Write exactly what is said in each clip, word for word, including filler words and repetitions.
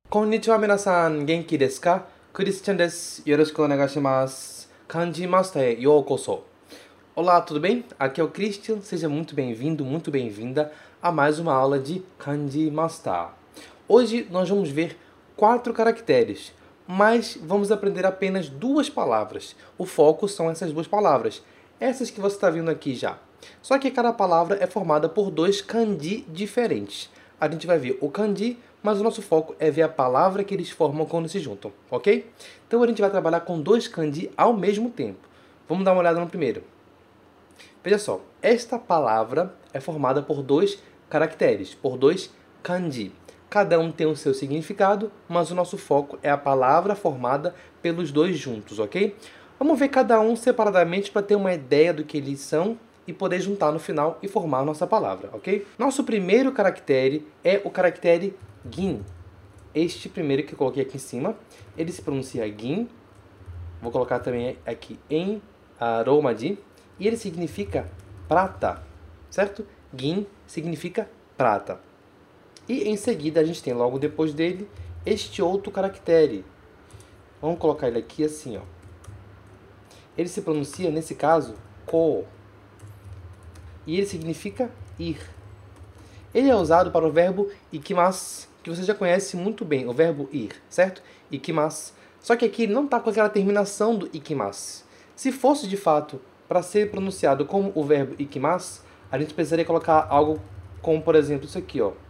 Konnichiwa minasan, genki desu ka? Christian desu. Yoroshiku onegaishimasu. Kanji Master e Yokoso. Olá, tudo bem? Aqui é o Christian. Seja muito bem-vindo, muito bem-vinda a mais uma aula de Kanji Master. Hoje nós vamos ver quatro caracteres, mas vamos aprender apenas duas palavras. O foco são essas duas palavras, essas que você está vendo aqui já. Só que cada palavra é formada por dois kanji diferentes. A gente vai ver o kanji, mas o nosso foco é ver a palavra que eles formam quando se juntam, ok? Então a gente vai trabalhar com dois kanji ao mesmo tempo. Vamos dar uma olhada no primeiro. Veja só, esta palavra é formada por dois caracteres, por dois kanji. Cada um tem o seu significado, mas o nosso foco é a palavra formada pelos dois juntos, ok? Vamos ver cada um separadamente para ter uma ideia do que eles são e poder juntar no final e formar a nossa palavra, ok? Nosso primeiro caractere é o caractere gin. Este primeiro que eu coloquei aqui em cima, ele se pronuncia gin. Vou colocar também aqui em romaji. E ele significa prata, certo? Gin significa prata. E em seguida a gente tem logo depois dele este outro caractere. Vamos colocar ele aqui assim, ó. Ele se pronuncia, nesse caso, ko. E ele significa ir. Ele é usado para o verbo ikimasu, que você já conhece muito bem, o verbo ir, certo? Ikimasu. Só que aqui ele não está com aquela terminação do ikimasu. Se fosse de fato para ser pronunciado como o verbo ikimasu, a gente precisaria colocar algo como, por exemplo, isso aqui, ó.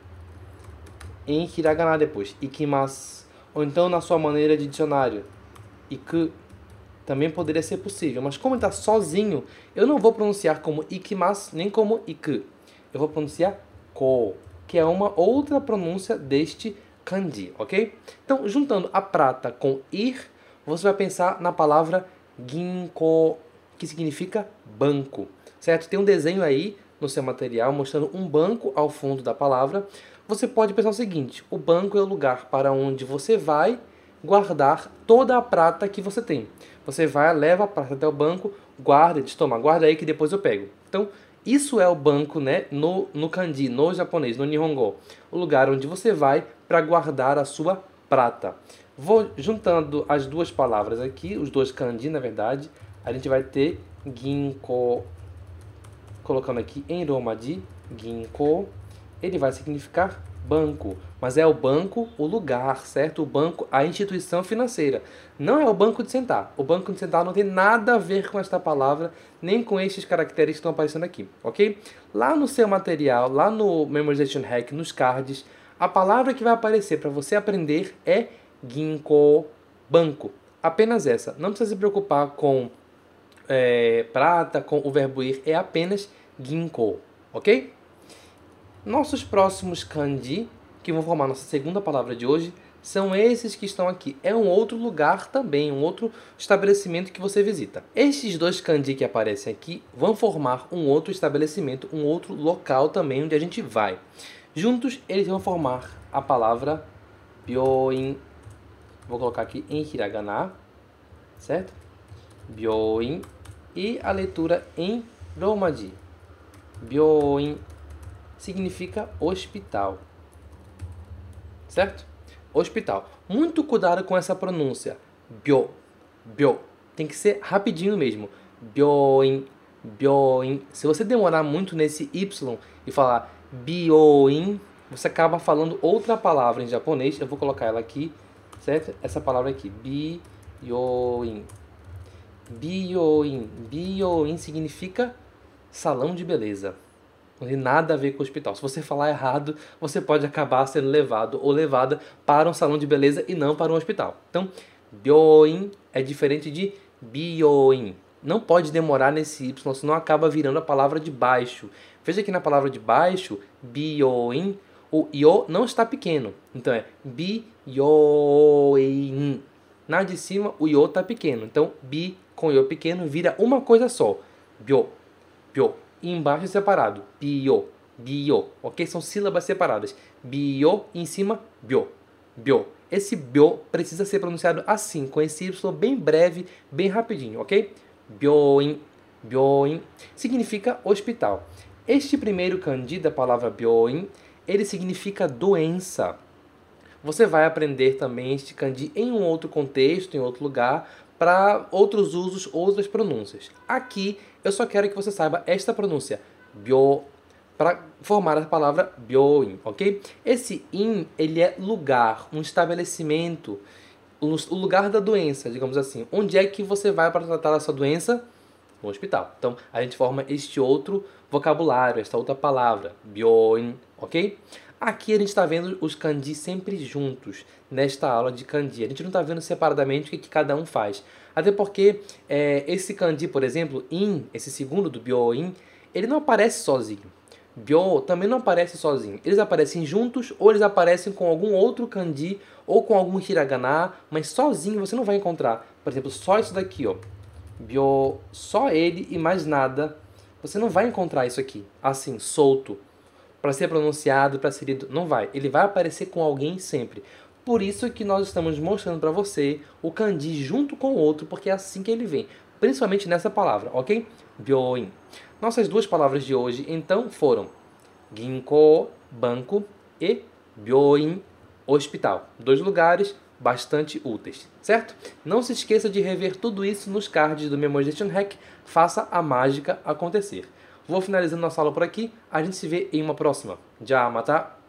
Em hiragana depois, ikimasu. Ou então na sua maneira de dicionário, iku. Também poderia ser possível, mas como ele está sozinho, eu não vou pronunciar como ikimasu nem como iku. Eu vou pronunciar ko, que é uma outra pronúncia deste kanji, ok? Então, juntando a prata com ir, você vai pensar na palavra ginko, que significa banco, certo? Tem um desenho aí no seu material mostrando um banco ao fundo da palavra. Você pode pensar o seguinte: o banco é o lugar para onde você vai guardar toda a prata que você tem. Você vai, leva a prata até o banco, guarda, diz, toma, guarda aí que depois eu pego. Então, isso é o banco, né, no, no kanji, no japonês, no nihongo. O lugar onde você vai para guardar a sua prata. Vou juntando as duas palavras aqui, os dois kanji, na verdade, a gente vai ter ginko, colocando aqui em romaji, ginko, ele vai significar banco, mas é o banco, o lugar, certo? O banco, a instituição financeira. Não é o banco de sentar. O banco de sentar não tem nada a ver com esta palavra, nem com estes caracteres que estão aparecendo aqui, ok? Lá no seu material, lá no Memorization Hack, nos cards, a palavra que vai aparecer para você aprender é ginko, banco. Apenas essa. Não precisa se preocupar com é, prata, com o verbo ir, é apenas ginko, ok? Nossos próximos kanji, que vão formar nossa segunda palavra de hoje, são esses que estão aqui. É um outro lugar também, um outro estabelecimento que você visita. Estes dois kanji que aparecem aqui vão formar um outro estabelecimento, um outro local também onde a gente vai. Juntos, eles vão formar a palavra byoin. Vou colocar aqui em hiragana, certo? Byoin. E a leitura em romaji. Byoin significa hospital, certo? Hospital. Muito cuidado com essa pronúncia. Byo, byo. Tem que ser rapidinho mesmo. Byoin, byoin. Se você demorar muito nesse Y e falar byoin, você acaba falando outra palavra em japonês. Eu vou colocar ela aqui, certo? Essa palavra aqui, byoin. Byoin. Byoin significa salão de beleza. Não tem nada a ver com o hospital. Se você falar errado, você pode acabar sendo levado ou levada para um salão de beleza e não para um hospital. Então, byoin é diferente de byoin. Não pode demorar nesse Y, senão acaba virando a palavra de baixo. Veja que na palavra de baixo, byoin, o yo não está pequeno. Então é byoin. Na de cima, o yo está pequeno. Então, bi com yo pequeno vira uma coisa só. Byo, byo. E embaixo é separado, bio, bio, ok? São sílabas separadas. Bio, em cima, bio, bio. Esse bio precisa ser pronunciado assim, com esse Y bem breve, bem rapidinho, ok? Byoin, byoin, significa hospital. Este primeiro kanji da palavra byoin, ele significa doença. você vai aprender também este kanji em um outro contexto, em outro lugar, para outros usos, outras pronúncias. Aqui, eu só quero que você saiba esta pronúncia, byo, para formar a palavra byoin, ok? Esse in, ele é lugar, um estabelecimento, o lugar da doença, digamos assim. Onde é que você vai para tratar a sua doença? No hospital. Então, a gente forma este outro vocabulário, esta outra palavra, byoin, ok? Aqui a gente está vendo os kanji sempre juntos, nesta aula de kanji. A gente não está vendo separadamente o que, que cada um faz. Até porque é, esse kanji, por exemplo, in, esse segundo do byoin, ele não aparece sozinho. Byo também não aparece sozinho. Eles aparecem juntos ou eles aparecem com algum outro kanji ou com algum hiragana, mas sozinho você não vai encontrar. Por exemplo, só isso daqui, ó. Byo, só ele e mais nada. Você não vai encontrar isso aqui, assim, solto, para ser pronunciado, para ser lido. Não vai. Ele vai aparecer com alguém sempre. Por isso que nós estamos mostrando para você o kanji junto com o outro, porque é assim que ele vem. Principalmente nessa palavra, ok? Byoin. Nossas duas palavras de hoje, então, foram ginko, banco, e byoin, hospital. Dois lugares bastante úteis, certo? Não se esqueça de rever tudo isso nos cards do Memorization Hack. Faça a mágica acontecer. Vou finalizando nossa aula por aqui. A gente se vê em uma próxima. Já, mata!